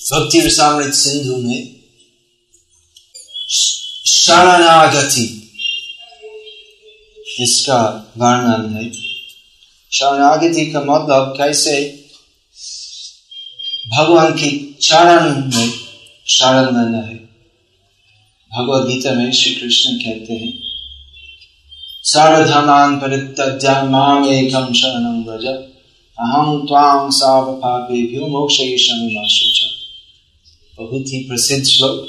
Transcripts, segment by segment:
भक्ति रसामृत सिंधु में शरणागति इसका वर्णन है। शरणागति का मतलब कैसे भगवान की चरण में शरण लेना है। भगवद गीता में श्री कृष्ण कहते हैं सर्वधर्मान् परित्यज्य माम् एकं शरणं व्रज अहं त्वां सर्वपापेभ्यो मोक्षयिष्यामि मा शुचः। बहुत ही प्रसिद्ध श्लोक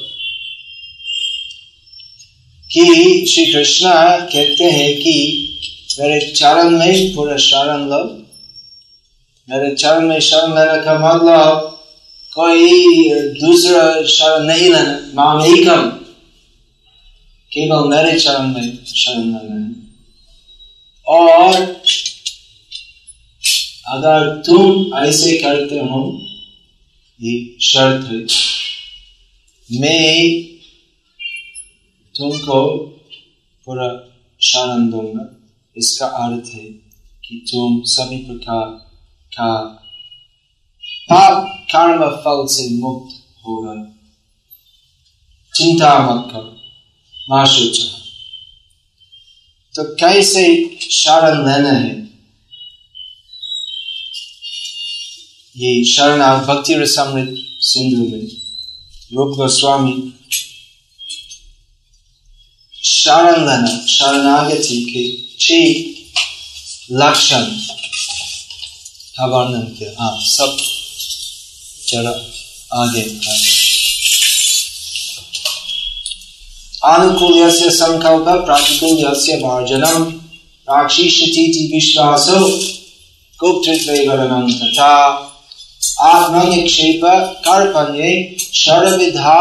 कि श्री कृष्ण कहते हैं कि मेरे चरण में पूरा शरण लो। मेरे चरण में शरण लेने का मतलब कोई दूसरा शरण नहीं लेना, माम एकम, केवल मेरे चरण में शरण लेना है। और अगर तुम ऐसे करते हो, ये शर्त है, मैं तुमको पूरा शरण दूंगा। इसका अर्थ है कि तुम सभी प्रकार का पाप कर्म फल से मुक्त होगा। चिंता मत करो, मा शुचः। तो कैसे शरण लेना है? ये शरणागति भक्ति रसामृत सिंधु में रूप गोस्वामी शरण लेना, शरणागति के 6 लक्षण का वर्णन किया। हाँ, सब चलो आगे। अनुकूल्यस्य संकल्प प्रतिकूल्यस्य वर्जनम राक्षीषतीति विश्वासो गुप्तत्वैवरणं तथा आत्मनिक्षेप कार्पण्ये षड्विधा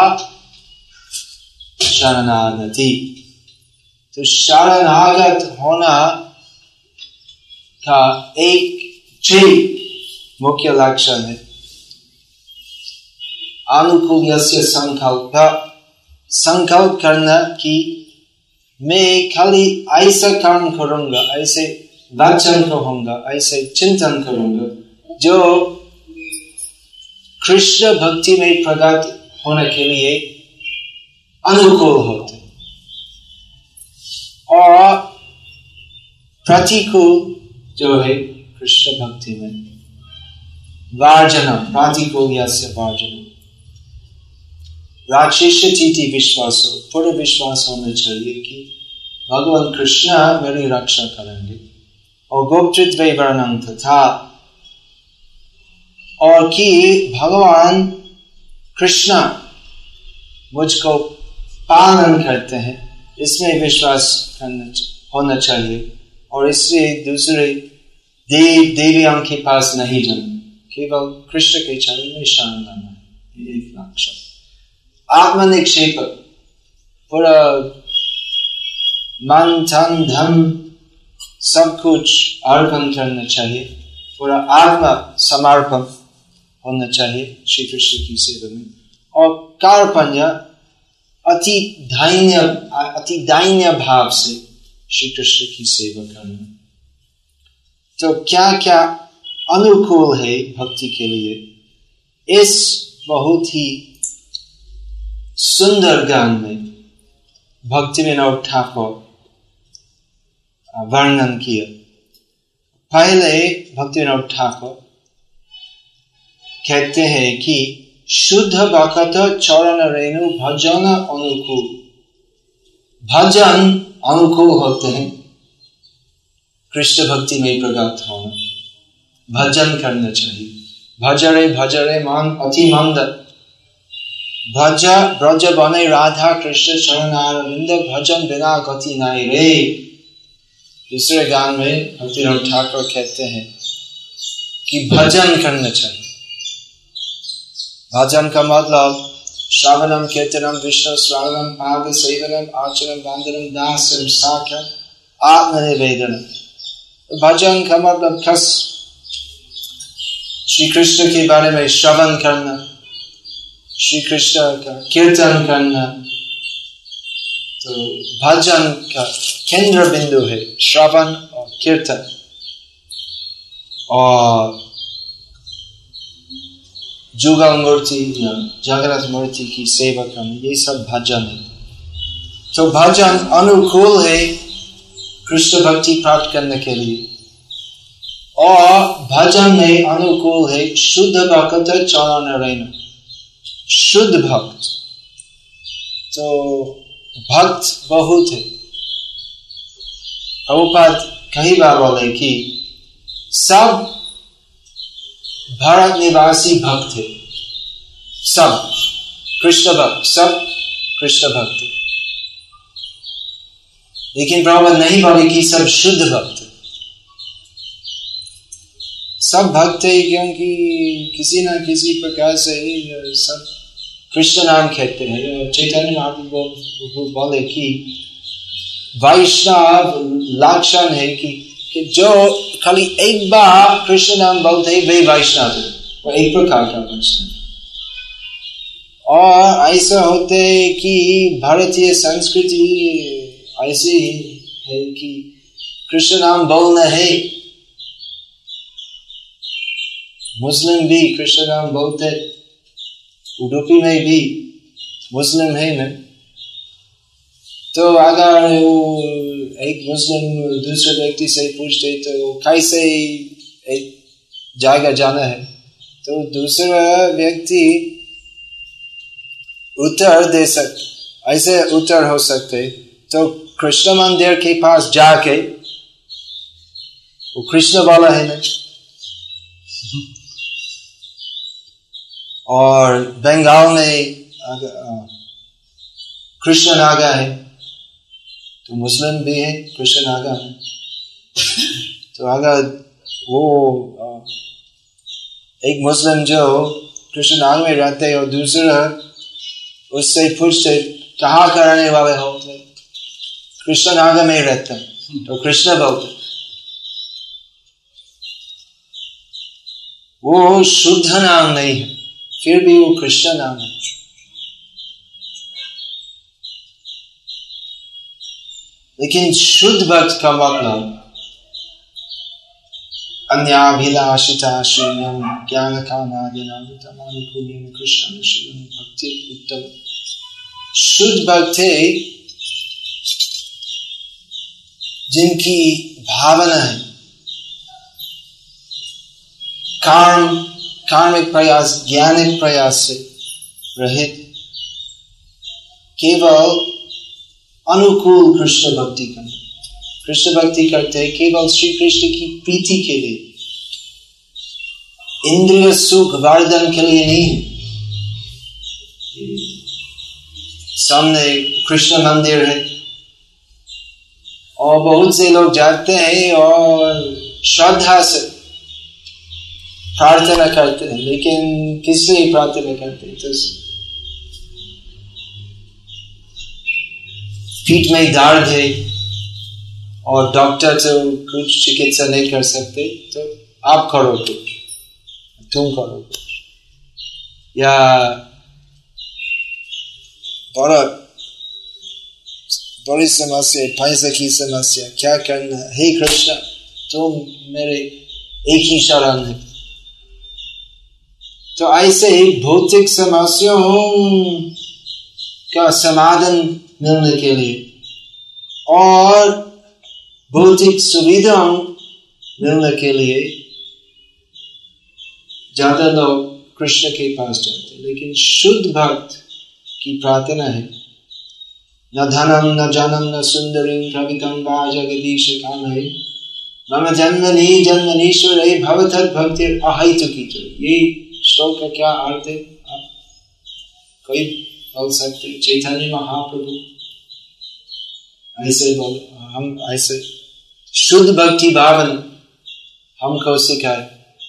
शरणागति। तो शरणागत होना का 6 मुख्य लक्षण है। अनुकूल्यस्य संकल्प, संकल्प करना कि मैं खाली ऐसा काम करूंगा, ऐसे वचन कहूंगा, ऐसे चिंतन करूंगा जो कृष्ण भक्ति में प्रगट होने के लिए अनुकूल होते, और प्रतिकूल जो है कृष्ण भक्ति में वर्जनम, प्रतिकूल्यस्य वर्जनम। राक्षीषतीति विश्वासो, पूरा विश्वास होना चाहिए कि भगवान कृष्ण मेरी रक्षा करेंगे। और गुप्तत्वैवरणं तथा, और कि भगवान कृष्ण मुझको पालन करते हैं, इसमें विश्वास होना चाहिए। और इसलिए दूसरे देव देवियों के पास नहीं जाना, केवल कृष्ण के चरण में शरण लेना, ये एक लक्ष्य। आत्मनिक्षेप, पूरा मन धन धन सब कुछ अर्पण करना चाहिए, पूरा आत्मा समर्पण होना चाहिए श्री कृष्ण की सेवा में। और कार्पण्य, अति दैन्य भाव से श्री कृष्ण की सेवा करना। तो क्या क्या अनुकूल है भक्ति के लिए, इस बहुत ही सुंदर गान में भक्तिविनोद ठाकुर वर्णन किया। पहले भक्तिविनोद ठाकुर कहते हैं कि शुद्ध भक्त चरण रेणु भजन अनुकूल। भजन अनुकूल होते हैं कृष्ण भक्ति में प्रगट होना, भजन करना चाहिए। भजरे भजरे मान अति मंद, भज ब्रज बने राधा कृष्ण चरणारविंद, भजन बिना गति नाई रे। दूसरे गान में भक्तिविनोद ठाकुर कहते हैं कि भजन करना चाहिए। भजन का मतलब श्रवणम कीर्तनम विष्णु श्रवणम पाद सेवनम आचरण बांधनम दास्यम साख्यम आत्मनिवेदनम। भजन का मतलब खस श्री कृष्ण के बारे में श्रवण करना, श्री कृष्ण का कीर्तन करना। तो भजन का केंद्र बिंदु है श्रवण और कीर्तन। और जुगल मूर्ति या जागृत मूर्ति की सेवा करना, ये सब भजन है। तो भजन अनुकूल है कृष्ण भक्ति प्राप्त करने के लिए, और भजन में अनुकूल है शुद्ध भक्त चरण रहना, शुद्ध भक्त। तो भक्त बहुत है। प्रभुपाद कई बार बोले कि सब भारत निवासी भक्त है, सब कृष्ण भक्त, सब कृष्ण भक्त। लेकिन प्रभुपाद नहीं बोले कि सब शुद्ध भक्त। सब भक्त है क्योंकि किसी न किसी प्रकार से सब कृष्ण नाम कहते हैं। चैतन्य महाप्रभु बोले कि वैष्णव लक्षण है कि जो खाली एक बार कृष्ण नाम बोलते हैं वे वैष्णव है, वो एक प्रकार का वैष्णव। और ऐसा होते है कि भारतीय संस्कृति ऐसी है कि कृष्ण नाम बोलना है। मुस्लिम भी कृष्ण नाम बोलते, उडुपी में भी मुस्लिम है ना। तो अगर एक मुस्लिम दूसरे व्यक्ति से पूछते तो कैसे एक जगह जाना है, तो दूसरा व्यक्ति उत्तर दे सकते, ऐसे उत्तर हो सकते। तो कृष्ण मंदिर के पास जाके वो कृष्ण वाला है ना, और बंगाल में कृष्ण नागा है तो मुस्लिम भी है कृष्ण नागा है। तो अगर वो एक मुस्लिम जो कृष्ण नाग में रहते और दूसरा उससे पूछते कहाँ करने वाले हो, कृष्ण नागा में रहते हैं, तो कृष्ण बोलते। वो शुद्ध नाम नहीं है, फिर भी वो कृष्ण नाम है। लेकिन शुद्ध भक्त का मतलब अन्याभिलाषिता शून्यम ज्ञान कामादिनानुकूल्यम कृष्ण शिवम भक्ति उत्तम। शुद्ध भक्त है जिनकी भावना है कार्मिक प्रयास ज्ञानिक प्रयास से रहित, केवल अनुकूल कृष्ण भक्ति करना। कृष्ण भक्ति करते हैं केवल श्री कृष्ण की प्रीति के लिए, इंद्रिय सुख वर्धन के लिए नहीं। सामने कृष्ण मंदिर है और बहुत से लोग जाते हैं और श्रद्धा से प्रार्थना करते हैं, लेकिन किस लिए प्रार्थना करते हैं? तो पीठ में दर्द है और डॉक्टर तो कुछ चिकित्सा नहीं कर सकते, तो आप करो कुछ, तुम करो कुछ। या बड़ी समस्या, पैसे की समस्या, क्या करना? हे कृष्ण, तुम मेरे एक ही शरण है। तो ऐसे ही भौतिक समस्याओं का समाधान मिलने के लिए और भौतिक सुविधाओं मिलने के लिए ज्यादा लोग कृष्ण के पास जाते हैं। लेकिन शुद्ध भक्त की प्रार्थना है न धनम न जनम न सुंदरीं कवितं वा जगदीश कामये मम जन्मनीश्वरे भवतत् भक्तिर् अहैतुकी। ये श्लोक का क्या अर्थ है? आप कोई बोल सकते? चैतन्य महाप्रभु ऐसे बोले, हम ऐसे शुद्ध भक्ति भावन हमको सिखाए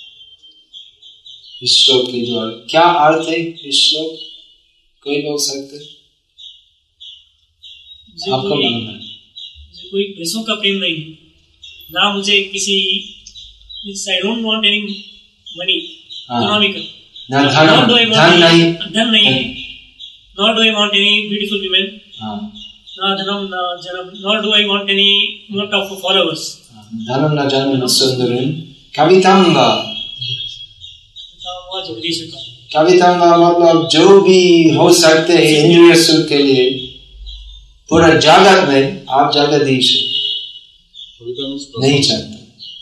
इस श्लोक के द्वारा। क्या अर्थ है इस श्लोक? कोई बोल सकते? आपको मालूम है? मुझे कोई पैसों का प्रेम नहीं, ना मुझे किसी, I don't want any money, economical. धन नहीं है, nor do I want any beautiful women, ना धनम ना जन्म, nor do I want any amount of followers. धनम ना जन्म न सुंदरीं कवितं वा जगदीश कामये। कविता का मतलब जो भी हो सकते हैं इंद्रिय सुख के लिए, पूरा जगत में आप जगदीश नहीं चाहते।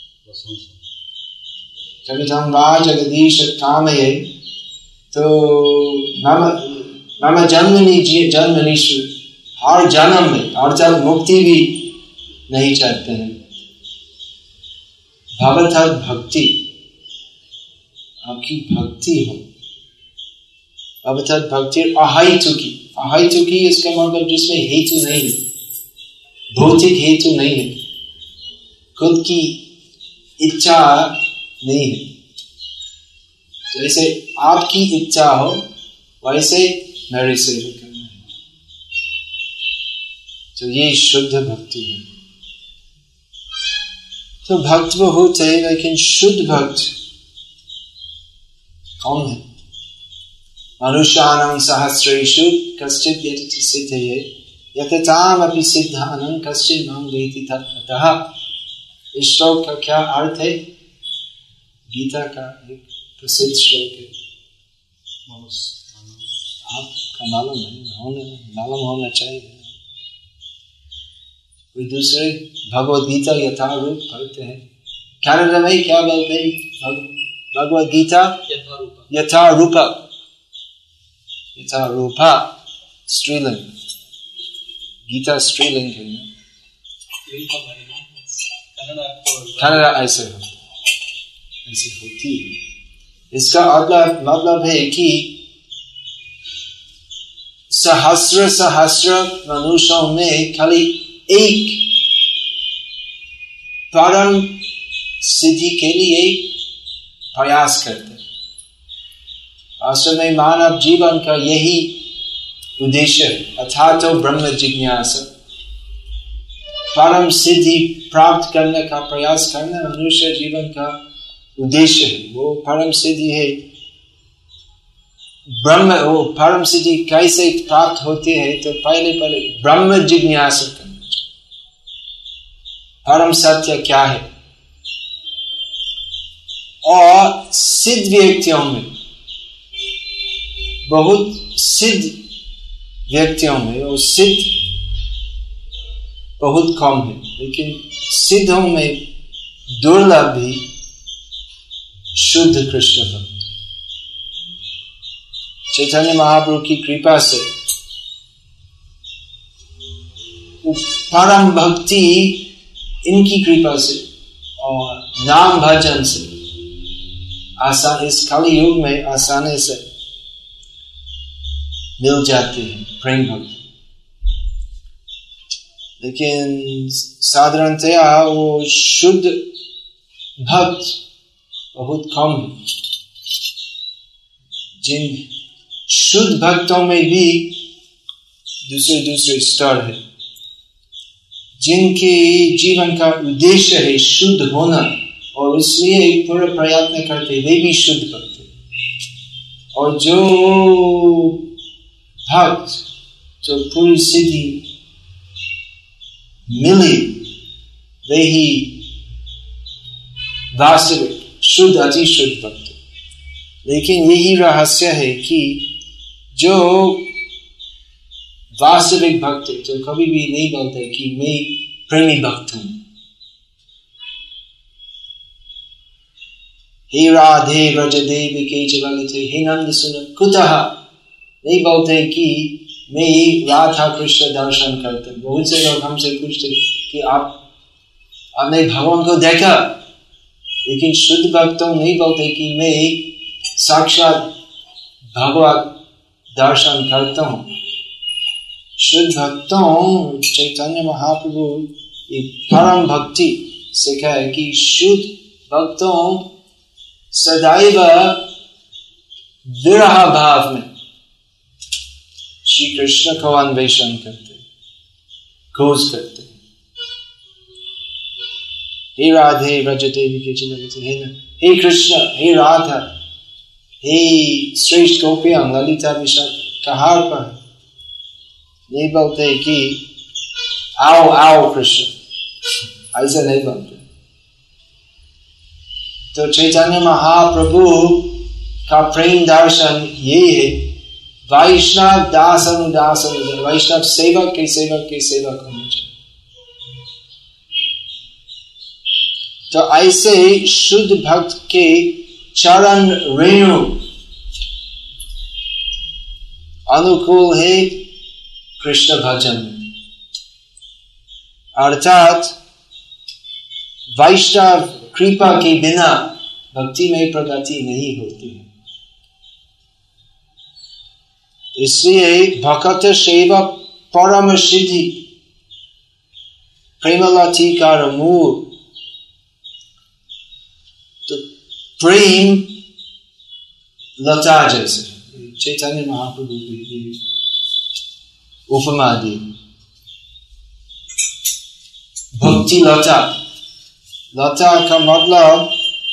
कविता जगदीश काम है तो मम जन्मनीश्वर, हर जन्म में और जब मुक्ति भी नहीं चाहते हैं। भवतः भक्ति, आपकी भक्ति हो। भवतः भक्ति अहेतुकी, अहेतुकी इसका मतलब जिसमें हेतु नहीं है, भौतिक हेतु नहीं है, खुद की इच्छा नहीं है। जैसे आपकी इच्छा हो वैसे मेरे सेवा करना है, तो ये शुद्ध भक्ति है। तो भक्त बहुत है, लेकिन शुद्ध भक्त कौन है? मनुष्याणां सहस्रेषु कश्चित् यतति सिद्धये यततामपि सिद्धानां कश्चित् मां वेति तत्त्वतः। इस श्लोक का क्या अर्थ है? गीता का एक प्रसिद्ध श्लोक है, आपका मालूम होना चाहिए। कोई दूसरे भगवद गीता यथारूप पढ़ते हैं, कन्नड़ में क्या बोलते हैं? भगवद गीता यथारूपा, यथारूपा स्त्रीलिंग, गीता स्त्रीलिंग है ना, कन्नड़ ऐसे होती है। इसका मतलब है कि सहस्र सहस्र मनुष्यों में खाली एक परम सिद्धि के लिए प्रयास करते। वास्तव में मानव जीवन का यही उद्देश्य है, अर्थात तो ब्रह्म जिज्ञासा, परम सिद्धि प्राप्त करने का प्रयास करना मनुष्य जीवन का उद्देश्य है। वो परम सिद्धि है ब्रह्म, वो परम सिद्धि कैसे प्राप्त होती है? तो पहले ब्रह्म जिज्ञासा करना, परम सत्य क्या है। और सिद्ध व्यक्तियों में, बहुत सिद्ध व्यक्तियों में, वो सिद्ध बहुत कम है, लेकिन सिद्धों में दुर्लभ भी शुद्ध कृष्ण भक्त। चैतन्य महाप्रभु की कृपा से परम भक्ति इनकी कृपा से और नाम भजन से आसान, इस कलि युग में आसानी से मिल जाती है प्रेम भक्ति। लेकिन साधारणतया वो शुद्ध भक्त बहुत कम है। जिन शुद्ध भक्तों में भी दूसरे स्तर है, जिनके जीवन का उद्देश्य है शुद्ध होना और इसलिए पूरा प्रयत्न करते, वे भी शुद्ध भक्त हैं। और जो भक्त जो पूरी सिद्धि मिली, वे ही वास्तविक शुद्ध अति शुद्ध भक्त। लेकिन यही रहस्य है कि जो वास्तविक भक्त है, जो कभी भी नहीं बोलते कि मैं प्रेमी भक्त हूं, हे राधे व्रज देविके च ललिते हे नंद सुन कुतः, नहीं बोलते कि मैं राधा कृष्ण दर्शन करते। बहुत से लोग हमसे पूछते कि आपने भगवान को देखा, लेकिन शुद्ध भक्तों नहीं बोलते कि मैं साक्षात भगवत दर्शन करता हूं। शुद्ध भक्तों, चैतन्य महाप्रभु ये परम भक्ति सिखाए कि शुद्ध भक्तों सदैव विरह भाव में श्री कृष्ण को अन्वेषण करते, खोज करते। हे राधे व्रज देविके च ललिते, हे कृष्ण, हे राधा, हे श्रेष्ठ गोपियां ललिता विशाख कहार पर, नहीं बोलते कि आओ आओ कृष्ण, ऐसा नहीं बोलते। तो चैतन्य महाप्रभु का प्रेम दर्शन ये है, वैष्णव दास अनुदास अनुदास, वैष्णव सेवक के सेवक होना चाहिए। तो ऐसे शुद्ध भक्त के चरण रेणु अनुकूल है कृष्ण भजन में, अर्थात वैष्णव कृपा के बिना भक्ति में प्रगति नहीं होती है। इसलिए भक्त सेवा परम सिद्धि प्रेमलतिकार मूल। तो प्रेम लता जैसे चैतन्य महाप्रभु की उपमा दी, भक्ति लता। लता का मतलब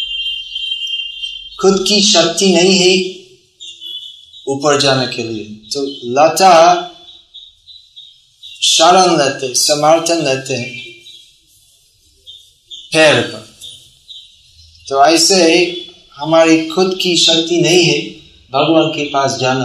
खुद की शक्ति नहीं है ऊपर जाने के लिए, तो लता शरण लेते, समर्थन लेते हैं पैर पर। तो ऐसे हमारी खुद की शक्ति नहीं है भगवान के पास जाना,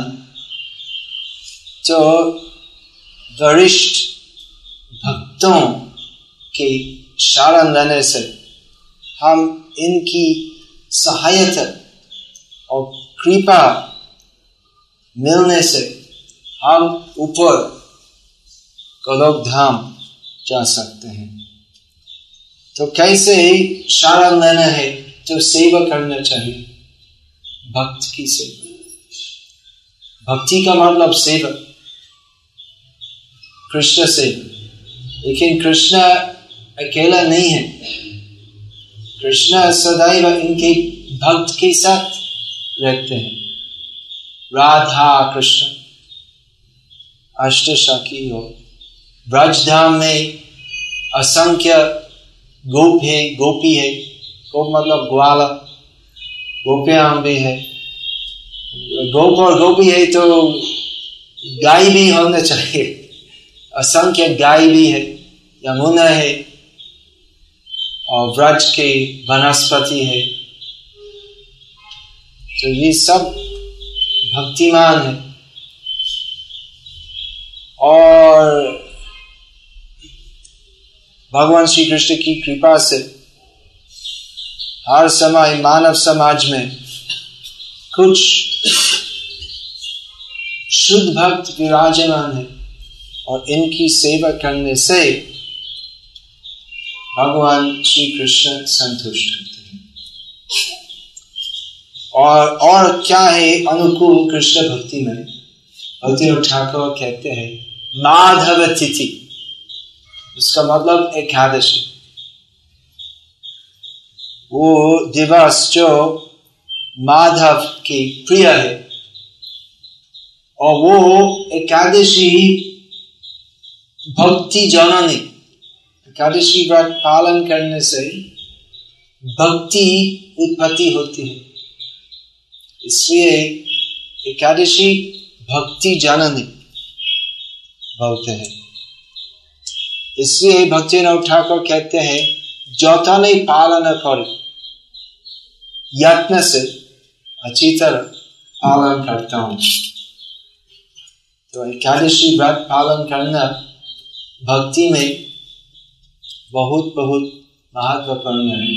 तो वरिष्ठ भक्तों के शरण लेने से, हम इनकी सहायता और कृपा मिलने से हम ऊपर गोलोक धाम जा सकते हैं। तो कैसे शरण लेना है? तो सेवा करना चाहिए, भक्त की सेवा। भक्ति का मतलब सेवा, कृष्ण सेवा। लेकिन कृष्ण अकेला नहीं है, कृष्ण सदैव इनके भक्त के साथ रहते हैं। राधा कृष्ण अष्टसखी हो, ब्रजधाम में असंख्य गोप है, गोपी है। गोप मतलब ग्वाला, गोपियां भी है। गोप और गोपी है तो गाय भी होना चाहिए, असंख्य गाय भी है, यमुना है और व्रज के वनस्पति है। तो ये सब भक्तिमान है। और भगवान श्री कृष्ण की कृपा से हर समय मानव समाज में कुछ शुद्ध भक्त विराजमान है, और इनकी सेवा करने से भगवान श्री कृष्ण संतुष्ट होते हैं। और क्या है अनुकूल कृष्ण भक्ति में? भक्तिनाथ ठाकुर कहते हैं माधव तिथि, इसका मतलब एकादशी। वो दिवस जो माधव के प्रिय है, और वो एकादशी भक्ति जननी। एकादशी व्रत पालन करने से भक्ति उत्पत्ति होती है, इसलिए एकादशी भक्ति जननी बोलते हैं। इसलिए भक्तिनाथ ठाकुर कहते हैं जतने पालन करे यत्न से अच्छी तरह पालन करता हूं। तो एकादशी व्रत पालन करना भक्ति में बहुत बहुत महत्वपूर्ण है।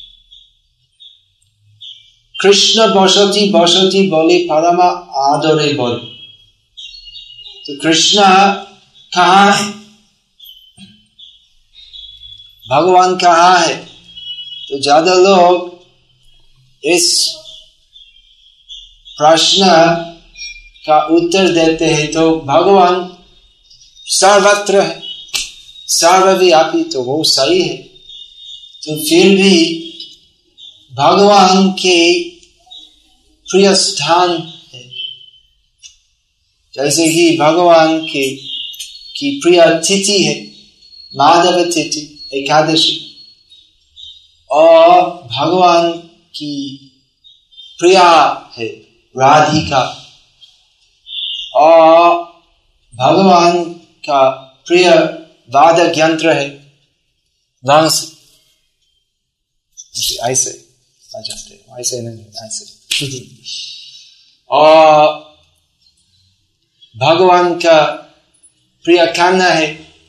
कृष्ण बसती बसती बोले परम आदरे बोले। तो कृष्ण कहाँ है, भगवान कहाँ है? तो ज्यादा लोग इस प्रश्न का उत्तर देते हैं तो भगवान सर्वत्र है, सर्वव्यापी, तो वो सही है। तो फिर भी भगवान के प्रिय स्थान है, जैसे कि भगवान की प्रिय तिथि है माधव तिथि एकादशी, और भगवान की प्रिया है राधिका, और भगवान का प्रिय वादक यंत्र है वंश। ऐसे आ जाते हैं, ऐसे नहीं, ऐसे और भगवान का प्रिय खाना है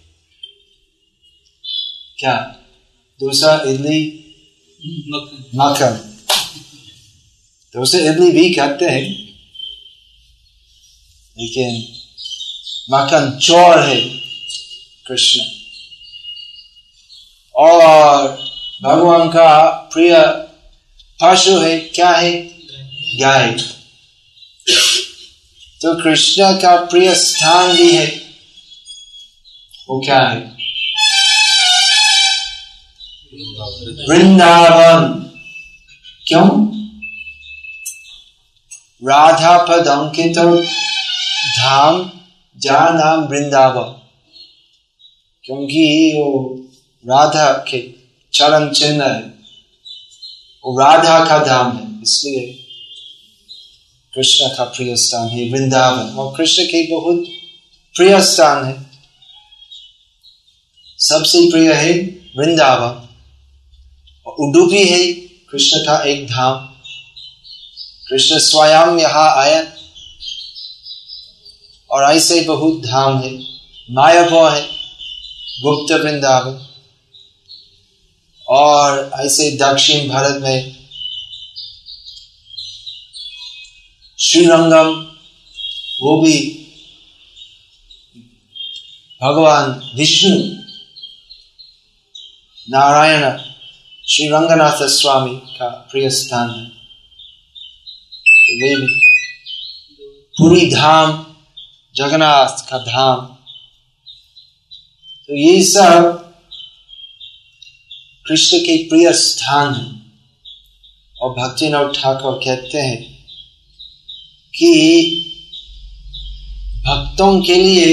क्या? डोसा, इडली, मक्खन। डोसा इडली भी खाते हैं, लेकिन मक्खन चोर है कृष्ण। और भगवान का प्रिय पशु है क्या है? गाय। तो कृष्ण का प्रिय स्थान भी है, वो क्या है? वृंदावन। क्यों? राधा पद अंकित धाम जहाँ नाम वृंदावन, क्योंकि वो राधा के चरण चिन्ह है, वो राधा का धाम है, इसलिए कृष्ण का प्रिय स्थान है वृंदावन। और कृष्ण के बहुत प्रिय स्थान है, सबसे प्रिय है वृंदावन। और उडुपी है कृष्ण का एक धाम। कृष्ण स्वयं यहाँ आया, और ऐसे बहुत धाम है। मायापुर है, गुप्त वृंदावन, और ऐसे दक्षिण भारत में श्रीरंगम, वो भी भगवान विष्णु नारायण श्री रंगनाथ स्वामी का प्रिय स्थान है। वे पुरी धाम, जगन्नाथ का धाम। तो ये सब कृष्ण के प्रिय स्थान है। और भक्तिनाथ ठाकुर कहते हैं कि भक्तों के लिए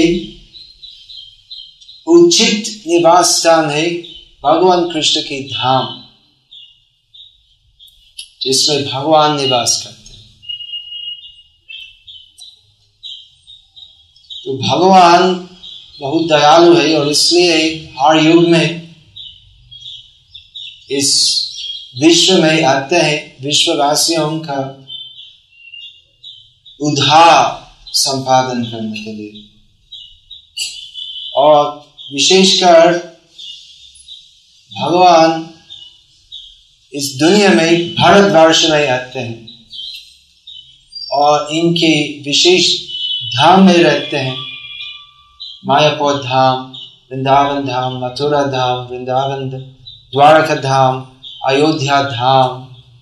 उचित निवास स्थान है भगवान कृष्ण के धाम, जिसमें भगवान निवास करते हैं। तो भगवान बहुत दयालु है, और इसलिए हर युग में इस विश्व में आते हैं विश्ववासियों का उद्धार संपादन करने के लिए। और विशेषकर भगवान इस दुनिया में भारतवर्ष में आते हैं, और इनके विशेष धाम में रहते हैं। मायापुर धाम, वृंदावन धाम, मथुरा धाम, वृंदावन, द्वारका धाम, अयोध्या धाम।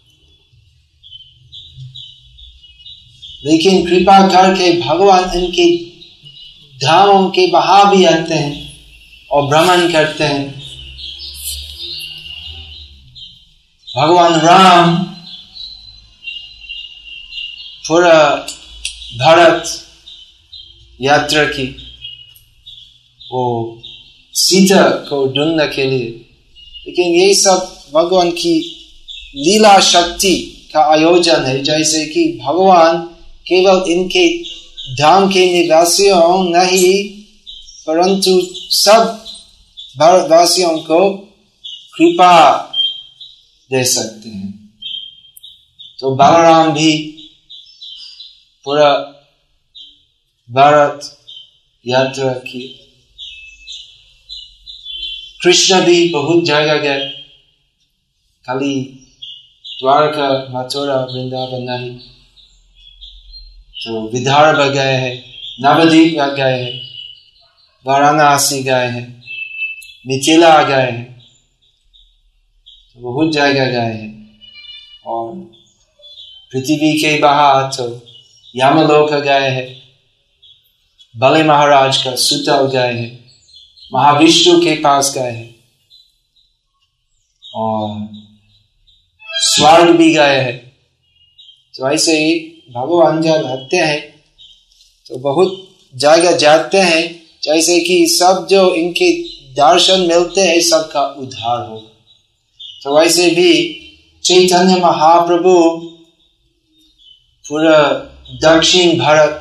लेकिन कृपा करके भगवान इनके धामों के बाहर भी आते हैं और भ्रमण करते हैं। भगवान राम पूरा भारत यात्रा की, वो सीता को ढूंढने के लिए। लेकिन ये सब भगवान की लीला शक्ति का आयोजन है। जैसे कि भगवान केवल इनके धाम के निवासियों नहीं, परंतु सब भारतवासियों को कृपा दे सकते हैं। तो बलराम भी पूरा भारत यात्रा की, कृष्ण भी बहुत जगह गए, खाली द्वारका, मथुरा, वृंदावन नहीं। तो विदर्भ गए हैं, नवद्वीप गए हैं, वाराणसी गए हैं, मिथिला गए हैं, तो बहुत जगह गए हैं। और पृथ्वी के बाहर तो यमलोक गए हैं, बलि महाराज का सुतल गए हैं, महाविष्णु के पास गए हैं, और स्वर्ग भी गए हैं। तो ऐसे ही भगवान जब आते हैं तो बहुत जगह जाते हैं, जैसे कि सब जो इनके दर्शन मिलते हैं सबका उद्धार हो। तो वैसे भी चैतन्य महाप्रभु पूरा दक्षिण भारत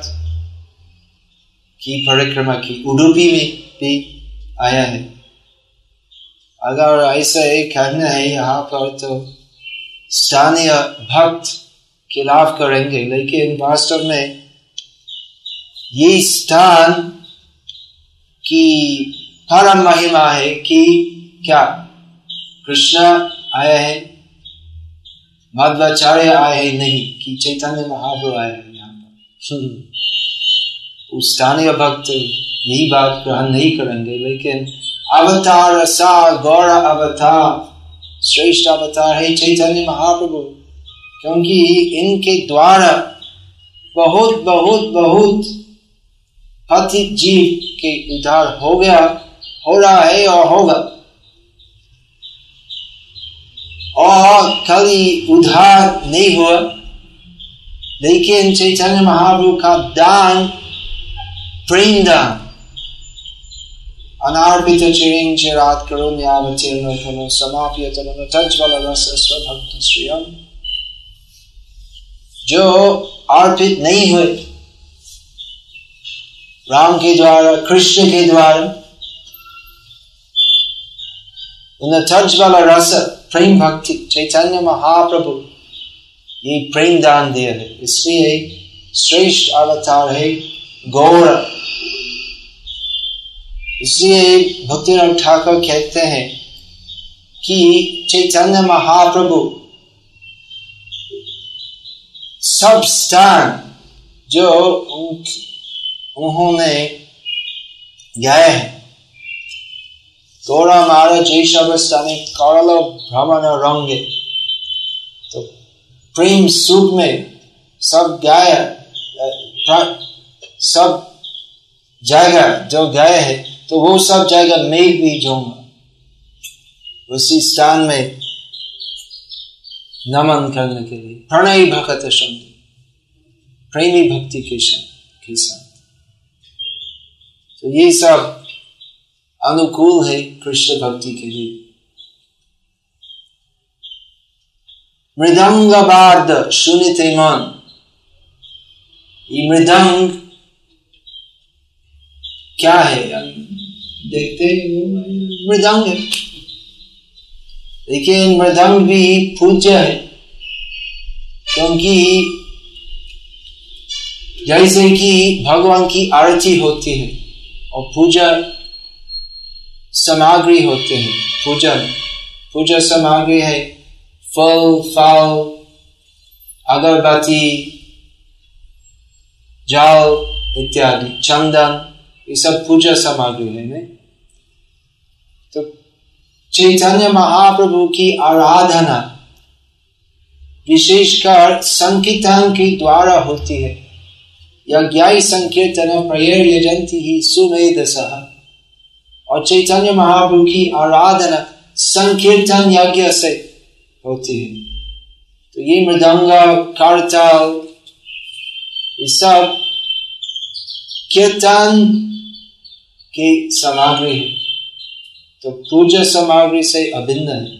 की परिक्रमा की, उडुपी में भी आया है। अगर ऐसा एक कहना है यहाँ पर, तो स्थानीय भक्त खिलाफ करेंगे, लेकिन वास्तव में ये स्थान की परम महिमा है कि क्या कृष्ण आया है, मध्वाचार्य आए हैं, नहीं कि चैतन्य महाप्रभु आए हैं यहाँ पर। स्थानीय भक्त यही बात ग्रहण नहीं करेंगे, लेकिन अवतार सा गौर अवतार, श्रेष्ठ अवतार है चैतन्य महाप्रभु, क्योंकि इनके द्वारा बहुत बहुत बहुत पतित जीव के उद्धार हो गया, हो रहा है और होगा। और खाली उद्धार नहीं हुआ, लेकिन चैतन्य महाप्रभु का दान, प्रेम दान, अनार्पित चिरिं चिरात करुण्यावतीर्णो खलु समाप्यत मनो तज्ज्वल रस स्वभक्ति श्रियम्, जो अर्पित नहीं हुए राम के द्वारा, कृष्ण के द्वारा, उन्हें तज्ज्वल रस प्रेम भक्ति चैतन्य महाप्रभु ये प्रेम दान दिया है, इसलिए श्रेष्ठ अवतार है गौर। इसलिए भक्तिनाथ ठाकुर कहते हैं कि चैतन्य महाप्रभु सब स्थान जो उन्होंने गए हैं, गौरा मारा जय शबस्तानी करलो भ्रमण रंगे, तो प्रेम सुख में सब गाया, सब जगह जो गए हैं, तो वो सब जगह मैं भी जाऊंगा, उसी स्थान में नमन करने के लिए। प्रणय भक्त शब्द प्रेमी भक्ति के साथ, तो ये सब अनुकूल है कृष्ण भक्ति के लिए। मृदंग वाद्य सुनिते मन, ये मृदंग क्या है? देखते हैं मृदंग है, लेकिन मृदंग भी पूज्य है, क्योंकि जैसे कि भगवान की आरती होती है और पूजा सामग्री होते हैं, पूजा सामग्री है फल, अगरबत्ती, जल इत्यादि, चंदन, ये सब पूजा सामग्री है नहीं? तो चैतन्य महाप्रभु की आराधना विशेषकर संकीर्तन के द्वारा होती है। यज्ञाय संकीर्तन प्रयर यजन्ति ही सुमेधसः, और चैतन्य महाप्रभु की आराधना संकीर्तन यज्ञ से होती है। तो ये मृदंग, करताल, ये सब कीर्तन की सामग्री है, तो पूजा सामग्री से अभिन्न है।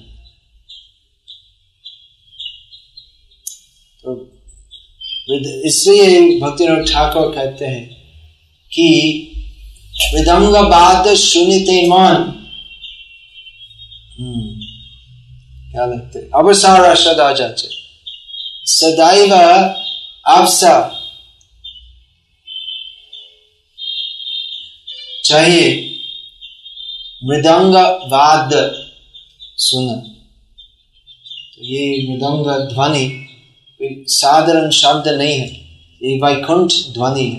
तो इसलिए भक्तिनाथ ठाकुर कहते हैं कि मृदंग वाद्य सुनिते मन, क्या लगते अवसार सदा जाचे सदैव आपसा चाहिए मृदंग वाद्य सुना। तो ये मृदंग ध्वनि कोई साधारण शब्द नहीं है, ये वैकुंठ ध्वनि है।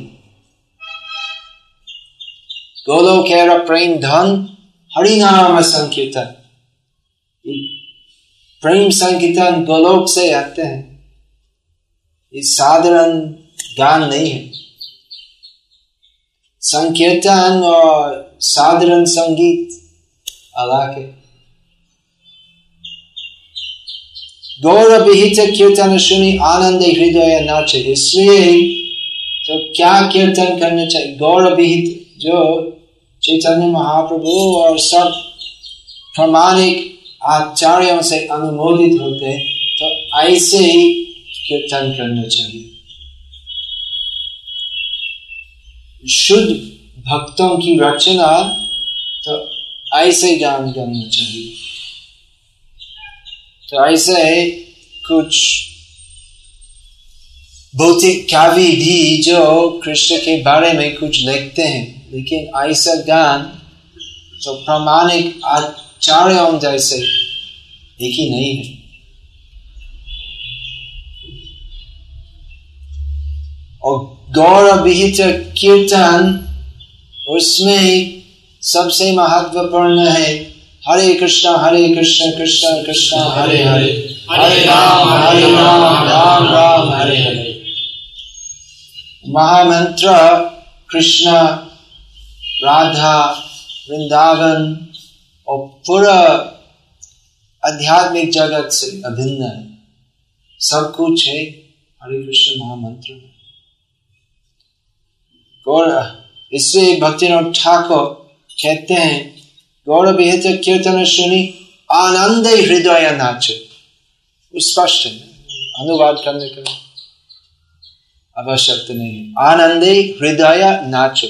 गोलोकेर प्रेम धन हरिनाम संकीर्तन, प्रेम संकीर्तन गोलोक से आते हैं, ये साधारण गान नहीं है। संकीर्तन और साधारण संगीत अलग है। गौर विहित कीर्तन सुनी आनंद हृदय नाचे, इसलिए तो क्या कीर्तन करना चाहिए? गौर विहित, जो चैतन्य महाप्रभु और सब प्रामाणिक आचार्यों से अनुमोदित होते हैं, तो ऐसे ही कीर्तन करना चाहिए। शुद्ध भक्तों की रचना तो ऐसे गान गाना चाहिए। तो ऐसे कुछ भौतिक कवि भी जो कृष्ण के बारे में कुछ लिखते हैं, लेकिन ऐसा ज्ञान तो प्रामाणिक आचार्यों जैसे एक ही नहीं है। और गौर विहित कीर्तन, उसमें सबसे महत्वपूर्ण है हरे कृष्णा कृष्ण कृष्ण हरे हरे, हरे राम राम राम हरे हरे। महामंत्र कृष्ण, राधा, वृंदावन और पूरा आध्यात्मिक जगत से अभिन्न है। सब कुछ है हरे कृष्ण महामंत्र में। और इससे भक्तिनाथ ठाकुर कहते हैं, गौर विहित कीर्तन सुनी आनंद हृदय नाचे। स्पष्ट है, अनुवाद करने का आवश्यकता नहीं है। आनंदे हृदय नाचे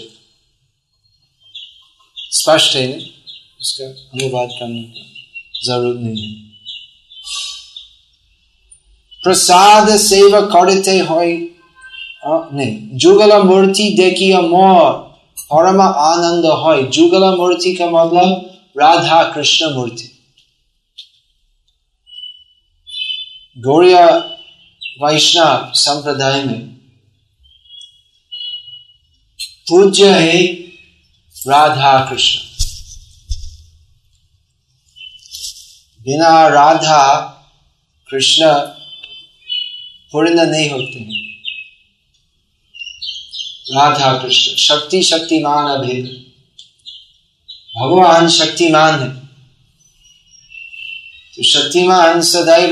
स्पष्ट है, उसका अनुवाद करने का जरूरत नहीं है। प्रसाद सेवा करते होय नहीं, जुगल मूर्ति देखिए मोर परम आनंद होय। जुगल मूर्ति का मतलब राधा कृष्ण मूर्ति। गौड़ीय वैष्णव संप्रदाय में पूज्य है राधा कृष्ण। बिना राधा कृष्ण पूर्ण नहीं होते हैं। राधा कृष्ण शक्ति शक्तिमान अभेद, भगवान शक्तिमान है। तो शक्तिमान सदैव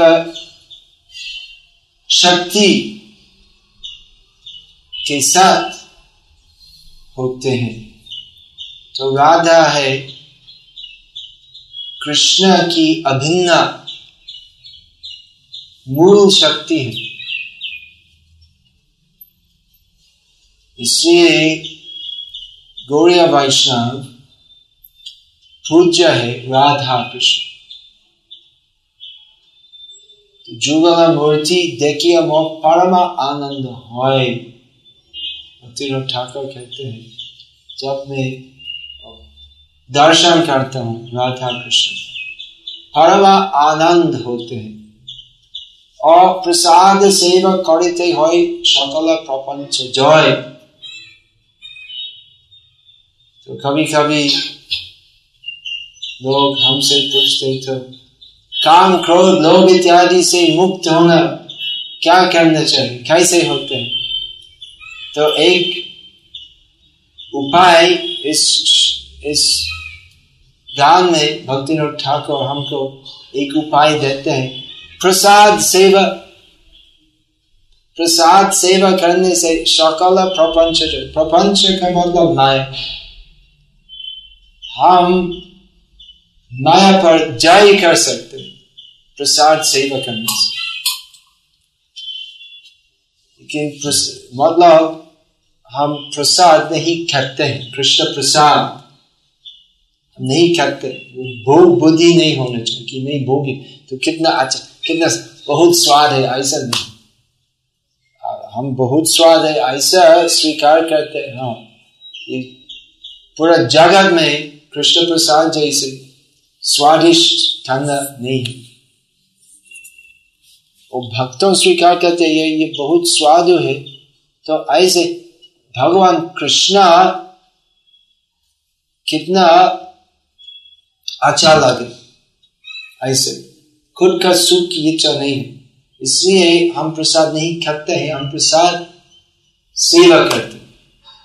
शक्ति के साथ होते हैं। तो राधा है कृष्ण की अभिन्न मूल शक्ति है। इसलिए गौड़ीय वैष्णव पूज्य है राधा कृष्ण। तो जुगल मूर्ति देखिए मोह परम आनंद होय। भक्तिनाथ ठाकुर कहते हैं, जब मैं दर्शन करता हूँ राधा कृष्ण, परम आनंद होते हैं। और प्रसाद सेवा करते होय सकल प्रपंच जय। तो कभी कभी लोग हमसे पूछते, तो काम क्रोध लोभ इत्यादि से मुक्त होना क्या करना चाहिए, कैसे होते हैं? तो एक उपाय इस गान में भक्तिनाथ ठाकुर हमको एक उपाय देते हैं। प्रसाद सेवा करने से सकल प्रपंच, प्रपंच का मतलब माया, हम माया पर जय कर सकते प्रसाद सेवा करने से। लेकिन मतलब हम प्रसाद नहीं खाते हैं, कृष्ण प्रसाद नहीं खाते। भोग बुद्धि नहीं होना चाहिए कि नहीं भोगी तो कितना अच्छा, कितना बहुत स्वाद है, ऐसा नहीं। हम बहुत स्वाद है ऐसा स्वीकार करते हैं। हाँ, ये पूरा जगत में कृष्ण प्रसाद जैसे स्वादिष्ट खाना नहीं है। और भक्तों स्वीकार करते हैं ये बहुत स्वाद है। तो ऐसे भगवान कृष्ण कितना अच्छा लगे, ऐसे खुद का सुख की इच्छा नहीं है। इसलिए हम प्रसाद नहीं खाते हैं, हम प्रसाद सेवा करते हैं।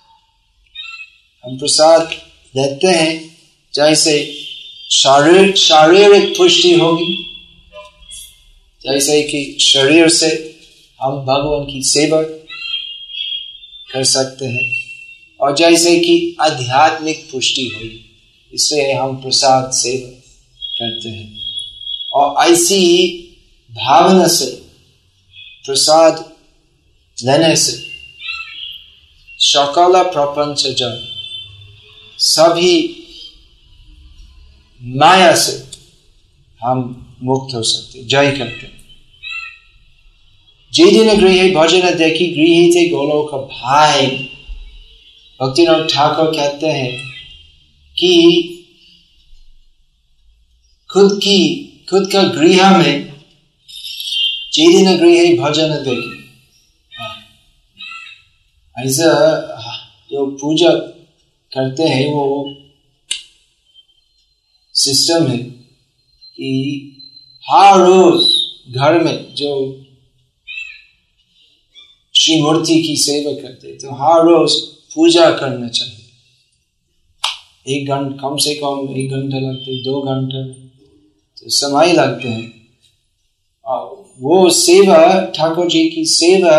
हम प्रसाद देते हैं जैसे शारीरिक पुष्टि होगी, जैसे कि शरीर से हम भगवान की सेवा कर सकते हैं, और जैसे कि आध्यात्मिक पुष्टि होगी, इसलिए हम प्रसाद सेवा करते हैं। और ऐसी भावना से प्रसाद लेने से सकल प्रपंच जन सभी माया से हम मुक्त हो सकते, जय करके। जेदिन गृहे भजन देखी गृहीते गोलोक भाई। भक्तिनाथ ठाकुर कहते हैं कि खुद का गृह में जेदिन गृहे भजन देखी, ऐसा जो पूजा करते हैं वो सिस्टम है कि हर रोज घर में जो श्री मूर्ति की सेवा करते तो हर रोज पूजा करना चाहिए। 1 घंटा, कम से कम 1 घंटा लगते, 2 घंटा तो समय लगते हैं। और वो सेवा, ठाकुर जी की सेवा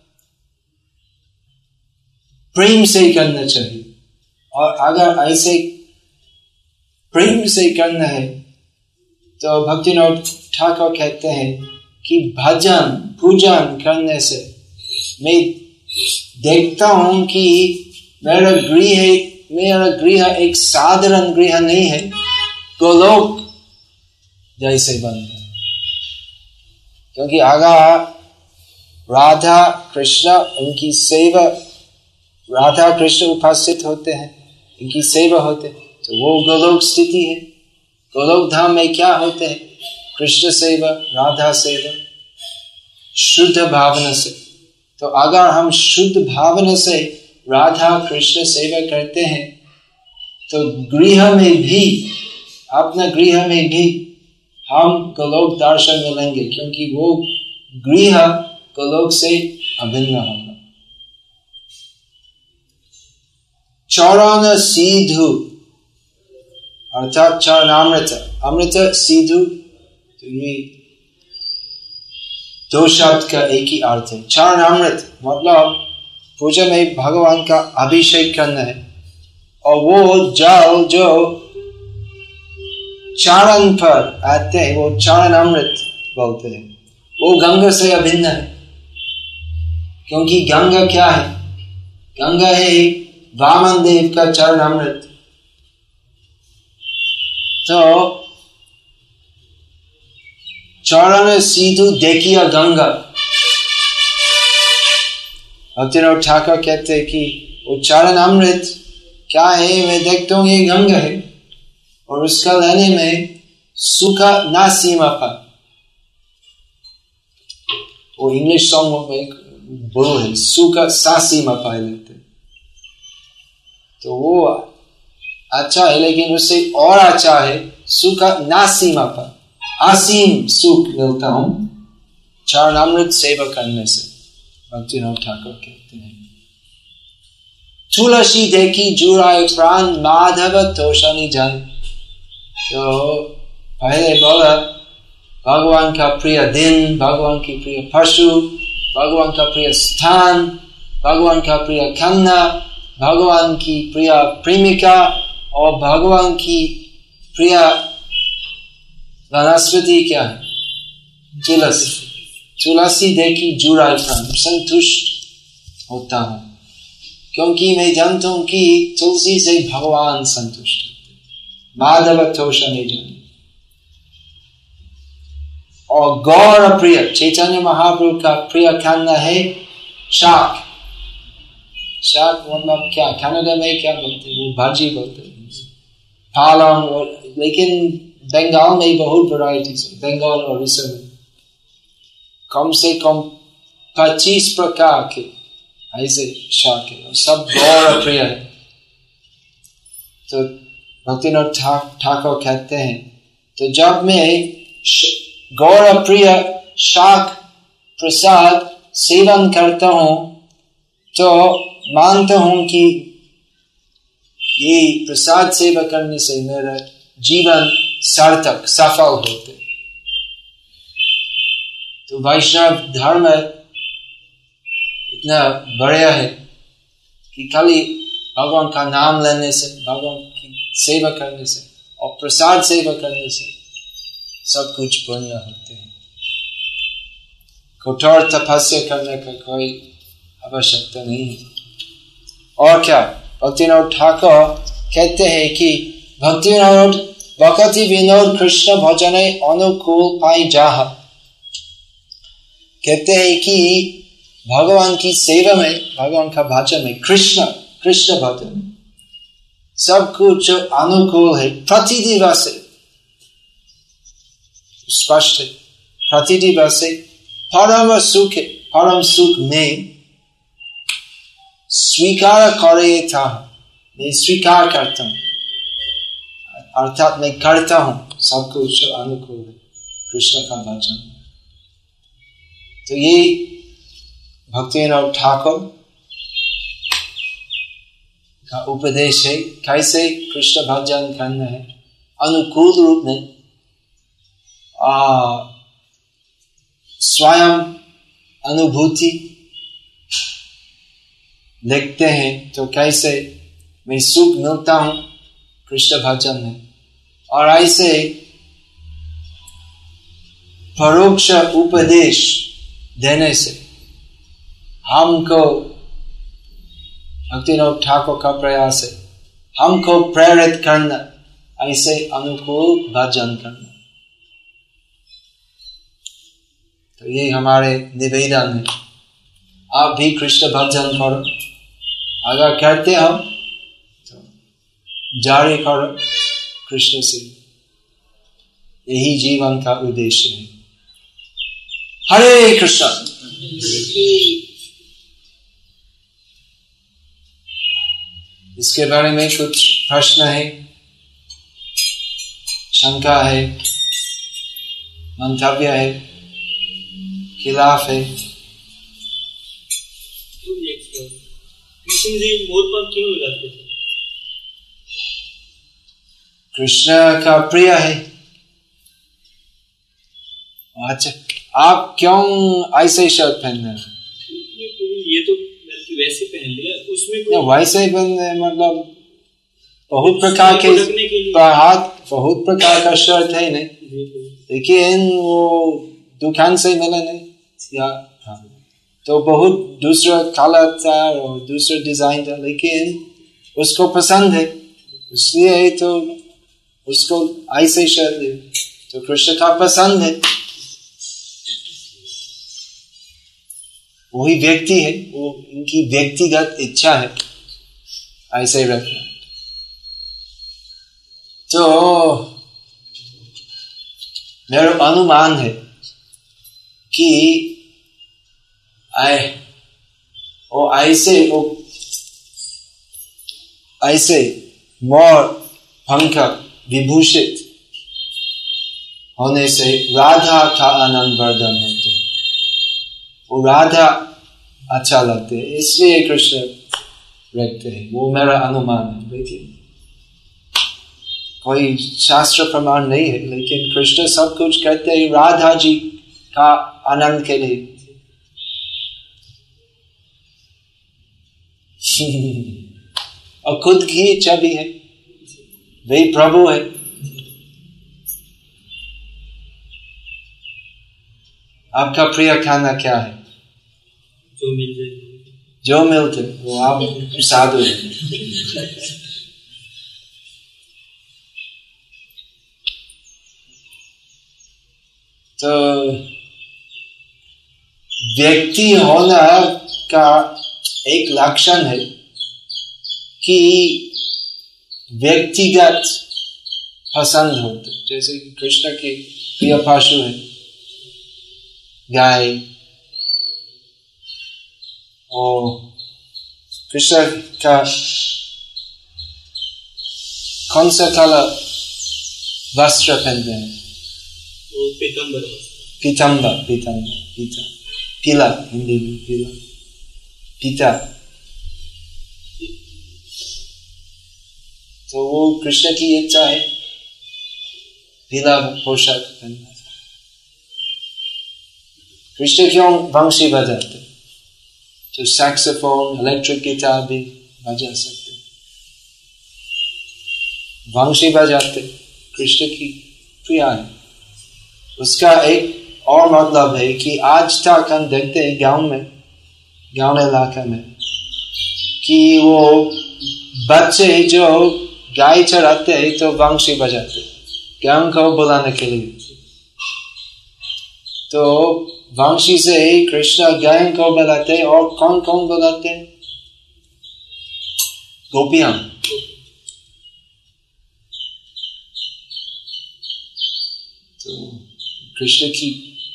प्रेम से करना चाहिए। और अगर ऐसे प्रेम से करना है तो भक्तिनाथ ठाकुर कहते हैं कि भजन पूजन करने से मैं देखता हूं कि मेरा गृह एक साधारण गृह नहीं है, गोलोक जैसे बन है। क्योंकि अगर राधा कृष्ण उनकी सेवा, राधा कृष्ण उपस्थित होते हैं, इनकी सेवा होते हैं, तो वो गोलोक स्थिति है। गोलोक धाम में क्या होते हैं? कृष्ण सेवा, राधा सेवा, शुद्ध भावना से। तो अगर हम शुद्ध भावना से राधा कृष्ण सेवा करते हैं तो गृह में भी, अपना गृह में भी हम गोलोक दर्शन मिलेंगे, क्योंकि वो गृह गोलोक से अभिन्न होगा। चरण सीधु अर्थात चरणामृत, अमृत सीधु, तो ये 2 शब्द का एक ही अर्थ है। चरणामृत मतलब पूजा में भगवान का अभिषेक करना है, और वो जल जो चरण पर आते हैं वो चरणामृत बोलते हैं। वो गंगा से अभिन्न है, क्योंकि गंगा क्या है? गंगा है वामन देव का चरणामृत। तो चरण सीधु देखिया गंगा। भक्तिनाथ ठाकुर कहते हैं कि वो चरणामृत क्या है? मैं देखता हूं ये गंगा है, और उसका लेने में सुखा ना सीमा पर। वो इंग्लिश सॉन्ग में बोल है, सुखा सा सीमा पाए लेते। तो वो अच्छा है, लेकिन उससे और अच्छा है सुखा ना सीमा पर, असीम सुख मिलता हूं चरणामृत सेवा करने से। भक्तिनाथ ठाकुर कहते हैं तुलसी देखी जुड़ाए प्राण माधव तोषणी जान। तो पहले बोला भगवान का प्रिय दिन, भगवान की प्रिय पशु, भगवान का प्रिय स्थान, भगवान का प्रिय खाना, भगवान की प्रिय प्रेमिका, और भगवान की प्रिय वनस्पति क्या है? तुलसी। तुलसी देखी जुड़ाए प्राण, संतुष्ट होता हूं, क्योंकि मैं जानता हूं कि तुलसी से भगवान संतुष्ट होते। माधव तोषणी जान। और गौर प्रिय चैतन्य महाप्रभु का प्रिय खाना है शाक। शाक मतलब क्या? कनाडा में क्या बोलते हैं? वो भाजी बोलते हैं, पालंग। और लेकिन बंगाल में बहुत वैरायटीज है। बंगाल और उड़ीसा में कम से कम 25 प्रकार के ऐसे शाक है, और सब गौर प्रिय है। तो भक्तिनाथ ठाकुर कहते हैं तो जब मैं गौर प्रिय शाक प्रसाद सेवन करता हूं तो मानता हूं कि ये प्रसाद सेवा करने से मेरा जीवन सार्थक सफल होते। तो वैष्णव धर्म इतना बढ़िया है कि खाली भगवान का नाम लेने से, भगवान की सेवा करने से और प्रसाद सेवा करने से सब कुछ पूर्ण होते हैं। कठोर तपस्या करने का कोई आवश्यकता नहीं है। और क्या भक्तिनाथ ठाकुर कहते हैं कि भक्तिनाथ भक्ति विनोद कृष्ण भजने अनुकूल पाई जाह। कहते हैं कि भगवान की सेवा में, भगवान का भजन में, कृष्ण भजन सब कुछ जो अनुकूल है प्रतिदिवस से स्पष्ट है, प्रतिदिवस से परम सुख में स्वीकार करे था, मैं स्वीकार करता हूं, अर्थात मैं करता हूं सब कुछ जो अनुकूल है कृष्ण का भजन। तो ये भक्तिविनोद ठाकुर का उपदेश है कैसे कृष्ण भजन करना है अनुकूल रूप में। स्वयं अनुभूति लिखते हैं तो कैसे मैं सुख मिलता हूं कृष्ण भजन में, और ऐसे परोक्ष उपदेश देने से हमको, भक्तिविनोद ठाकुर का प्रयास है हमको प्रेरित करना ऐसे अनुकूल भजन करना। तो ये हमारे निवेदन है, आप भी कृष्ण भजन करो, अगर करते हो तो जारी करो कृष्ण से, यही जीवन का उद्देश्य है। हरे कृष्ण। इसके बारे में कुछ प्रश्न है, शंका है, मंतव्य है, खिलाफ है? कृष्ण जी मोर पंख क्यों लगाते थे? कृष्ण का प्रिय है। अच्छा, आप क्यों ऐसे शर्ट पहन रहे हैं? ये तो बल्कि वैसे पहन लिया, उसमें कोई वैसे पहनने मतलब बहुत प्रकार के बहुत प्रकार का शर्ट है नहीं, लेकिन वो दुकान से मिला नहीं या तो बहुत दूसरा कलर था और दूसरा डिजाइन था, लेकिन उसको पसंद है इसलिए तो उसको ऐसे शर्ट दे, तो कृष्ण का पसंद है, वही व्यक्ति है, वो इनकी व्यक्तिगत इच्छा है ऐसे रखना। तो मेरा अनुमान है कि ऐसे मोर पंख विभूषित होने से राधा का आनंद वर्धन होते हैं, वो राधा अच्छा लगते हैं इसलिए कृष्ण रखते हैं, वो मेरा अनुमान है। लेकिन कोई शास्त्र प्रमाण नहीं है, लेकिन कृष्ण सब कुछ कहते हैं राधा जी का आनंद के लिए। और खुद की इच्छा भी है, वही प्रभु है। आपका प्रिय खाना क्या है? जो मिल जाए, जो मिलते वो आप साधु है। तो व्यक्ति होना का एक लक्षण है कि व्यक्तिगत पसंद होते, जैसे कि कृष्ण के प्रिय पशु है गाय, और कृष्ण का कौन सा कलर वस्त्र पहनते हैं? पीतांबर, पीला, हिंदी में पीता। तो वो कृष्ण की इच्छा है पीला पोशाक पहनना। कृष्ण क्यों वंशी बजाते? तो सैक्सोफोन, इलेक्ट्रिक गिटार भी बजा सकते, वंशी बजाते, कृष्ण की प्रिया है। उसका एक और मतलब है कि आज तक हम देखते हैं गांव इलाका में कि वो बच्चे जो गाय चराते हैं तो वंशी बजाते गांव को बुलाने के लिए। तो वंशी से कृष्ण गायन को बुलाते और कौन कौन बुलाते? गोपियां। तो कृष्ण की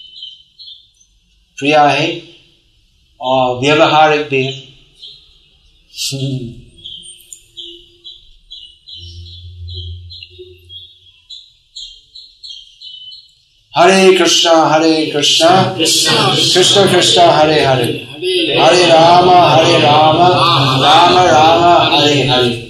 प्रिया है और व्यवहारिक भी है। हरे कृष्णा कृष्ण कृष्ण हरे हरे, हरे राम राम राम हरे हरे।